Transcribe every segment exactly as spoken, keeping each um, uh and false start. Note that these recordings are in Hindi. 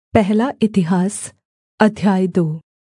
पहला इतिहास अध्याय दो।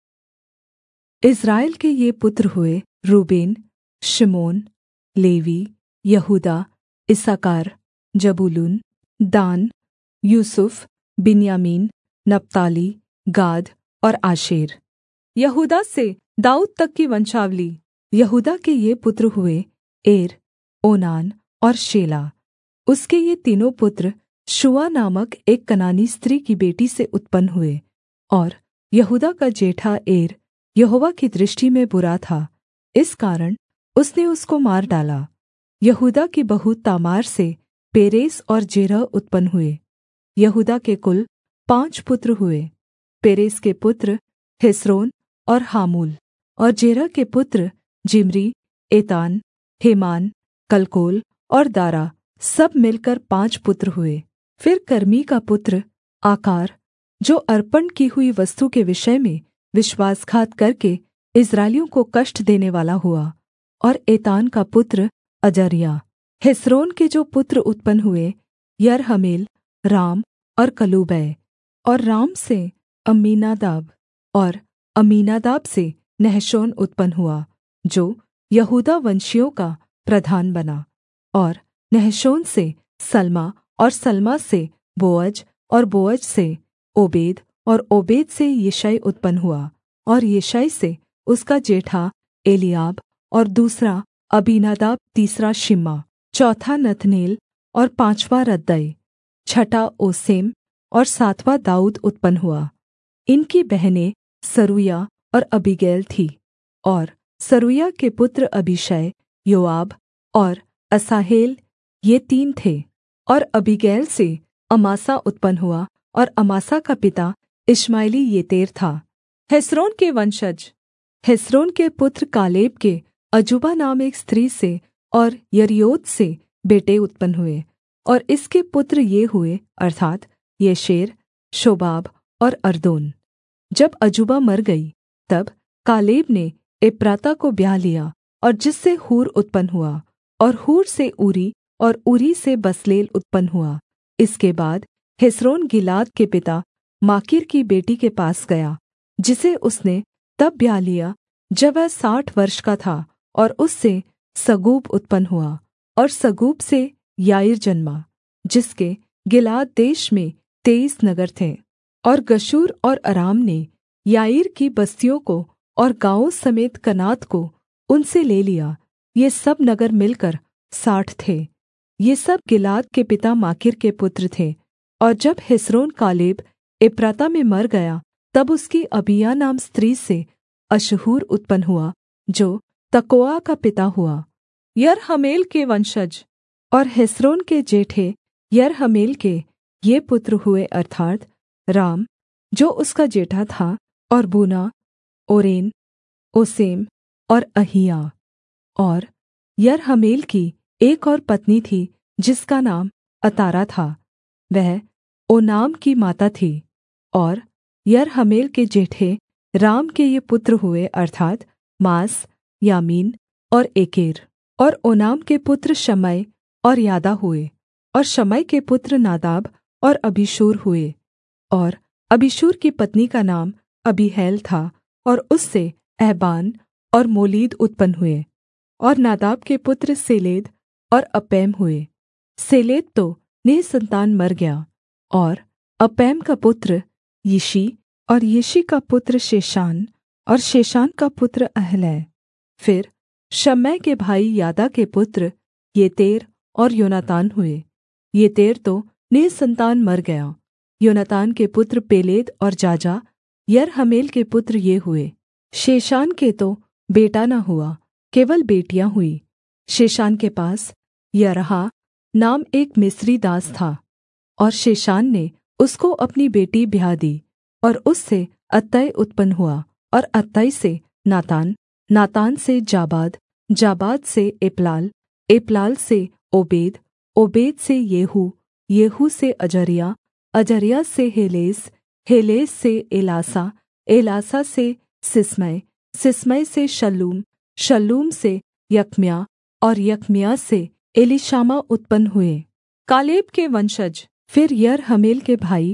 इस्राएल के ये पुत्र हुए रूबेन, शिमोन, लेवी, यहूदा, इस्साकार, जबूलून, दान, यूसुफ, बिन्यामीन, नप्ताली, गाद और आशेर। यहूदा से दाऊद तक की वंशावली। यहूदा के ये पुत्र हुए एर, ओनान और शेला। उसके ये तीनों पुत्र शुआ नामक एक कनानी स्त्री की बेटी से उत्पन्न हुए। और यहूदा का जेठा एर यहोवा की दृष्टि में बुरा था, इस कारण उसने उसको मार डाला। यहूदा की बहू तामार से पेरेस और जेरह उत्पन्न हुए। यहूदा के कुल पाँच पुत्र हुए। पेरेस के पुत्र हेस्रोन और हामूल, और जेरह के पुत्र जिम्री, एतान, हेमान, कलकोल और दारा, सब मिलकर पाँच पुत्र हुए। फिर कर्मी का पुत्र आकार, जो अर्पण की हुई वस्तु के विषय में विश्वासघात करके इस्राएलियों को कष्ट देनेवाला हुआ, और एतान का पुत्र अजर्याह। हेस्रोन के जो पुत्र उत्पन्न हुए, यरहमेल, राम और कलूबै। और राम से अम्मीनादाब, और अम्मीनादाब से नहशोन उत्पन्न हुआ, जो यहूदा वंशियों का प्रधान बना। और नहशोन से सल्मा, और सल्मा से बोअज, और बोअज से ओबेद, और ओबेद से यिशै उत्पन्न हुआ। और यिशै से उसका जेठा एलीआब, और दूसरा अबीनादाब, तीसरा शिम्मा, चौथा नतनेल, और पाँचवाँ रद्दै, छठा ओसेम, और सातवाँ दाऊद उत्पन्न हुआ। इनकी बहनें सरूया और अबीगैल थीं। और सरूया के पुत्र अबीशै, योआब और असाहेल, ये तीन थे। और अबीगैल से अमासा उत्पन्न हुआ, और अमासा का पिता इश्माएली येतेर था। हेस्रोन के वंशज। हेस्रोन के पुत्र कालेब के अजूबा नाम एक स्त्री से और यरीओत से बेटे उत्पन्न हुए। और इसके पुत्र ये हुए, अर्थात् येशेर, शोबाब और अर्दोन। जब अजूबा मर गई, तब कालेब ने एप्राता को ब्याह लिया, और जिससे हूर उत्पन्न हुआ। और हूर से ऊरी, और ऊरी से बसलेल उत्पन्न हुआ। इसके बाद हेस्रोन गिलाद के पिता माकीर की बेटी के पास गया, जिसे उसने तब ब्याह लिया जब वह साठ वर्ष का था। और उससे सगूब उत्पन्न हुआ, और सगूब से याईर जन्मा, जिसके गिलाद देश में तेईस नगर थे। और गशूर और अराम ने याईर की बस्तियों को और गाँवों समेत कनात को उनसे ले लिया। ये सब नगर मिलकर साठ थे। ये सब गिलाद के पिता माकीर के पुत्र थे। और जब हेस्रोन कालेब एप्राता में मर गया, तब उसकी अबीया नाम स्त्री से अशहूर उत्पन्न हुआ, जो तकोआ का पिता हुआ। यरहमेल के वंशज। और हेस्रोन के जेठे यरहमेल के ये पुत्र हुए, अर्थात् राम, जो उसका जेठा था, और बूना, ओरेन, ओसेम और अहिया। और यरहमेल की एक और पत्नी थी, जिसका नाम अतारा था, वह ओनाम की माता थी। और यरहमेल के जेठे राम के ये पुत्र हुए, अर्थात् मास, यामीन और एकेर। और ओनाम के पुत्र शमै और यादा हुए। और शमै के पुत्र नादाब और अबीशूर हुए। और अबीशूर की पत्नी का नाम अबीहैल था, और उससे अहबान और मोलीद उत्पन्न हुए। और नादाब के पुत्र सेलेद और अपैम हुए। सेलेद तो निःसन्तान मर गया। और अपैम का पुत्र यिशी, और यिशी का पुत्र शेशान, और शेशान का पुत्र अहलै। फिर शम्मै के भाई यादा के पुत्र येतेर और योनातान हुए। येतेर तो निःसन्तान मर गया। योनातान के पुत्र पेलेद और जाजा। यरहमेल के पुत्र ये हुए। शेशान के तो बेटा न हुआ, केवल बेटियाँ हुई। शेशान के पास यरहा नाम एक मिस्री दास था। और शेशान ने उसको अपनी बेटी ब्याह दी, और उससे अत्तै उत्पन्न हुआ। और अत्तै से नातान, नातान से जाबाद, जाबाद से एपलाल, एपलाल से ओबेद, ओबेद से येहू, येहू से अजर्याह, अजर्याह से हेलेस, हेलेस से एलासा, एलासा से सिस्मै, सिस्मै से शल्लूम, शल्लूम से यकम्याह, और यकम्याह से एलीशामा उत्पन्न हुए। कालेब के वंशज। फिर यरहमेल के भाई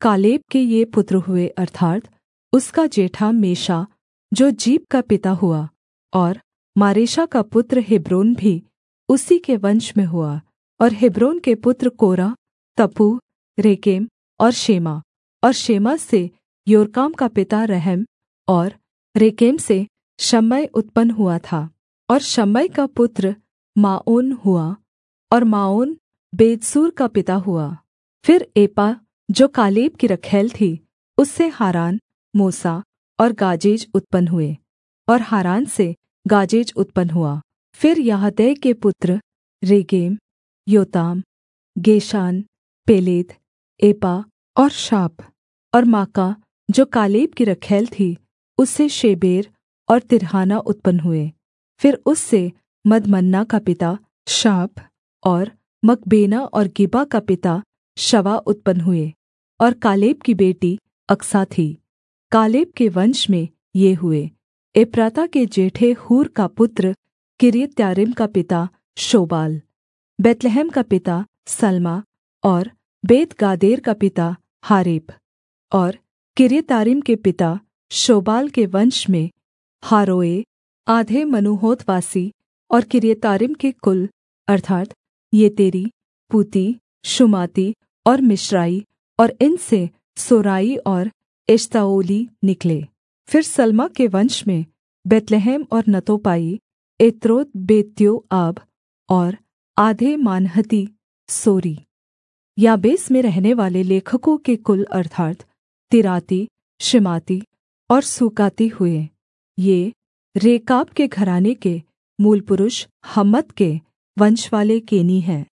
कालेब के ये पुत्र हुए अर्थात् उसका जेठा मेशा जो जीप का पिता हुआ, और मारेशा का पुत्र हेब्रोन भी उसी के वंश में हुआ। और हेब्रोन के पुत्र कोरह, तप्पूह, रेकेम और शेमा। और शेमा से योरकाम का पिता रहम, और रेकेम से शम्मै उत्पन्न हुआ था। और शम्मै का पुत्र माओन हुआ, और माओन बेतसूर का पिता हुआ। फिर एपा जो कालेब की रखैल थी, उससे हारान, मूसा और गाजेज उत्पन्न हुए, और हारान से गाजेज उत्पन्न हुआ। फिर याहदै के पुत्र रेगेम, योताम, गेशान, पेलेद, एपा और शाप। और माका जो कालेब की रखैल थी, उससे शेबेर और तिर्हाना उत्पन्न हुए। फिर उससे मदमन्ना का पिता शाप, और मकबेना और गिबा का पिता शवा उत्पन्न हुए। और कालेब की बेटी अक्सा थी। कालेब के वंश में ये हुए। एप्राता के जेठे हूर का पुत्र किर्यत्यारीम का पिता शोबाल, बैतलहम का पिता सल्मा, और बेतगादेर का पिता हारेब। और किर्यतारीम के पिता शोबाल के वंश में हारोए, आधे मनुहोतवासी, और किर्यतारीम के कुल अर्थात् येतेरी, पूती, शुमाती और मिश्राई, और इनसे सोराई और एश्ताओली निकले। फिर सल्मा के वंश में बैतलहम और नतोपाई, एत्रोत बेत्योआब, और आधे मानहती सोरी। याबेस में रहने वाले लेखकों के कुल अर्थात् तिराती, शिमाती और सूकाती हुए। ये रेकाब के घराने के मूलपुरुष हम्मत के वंशवाले केनी हैं।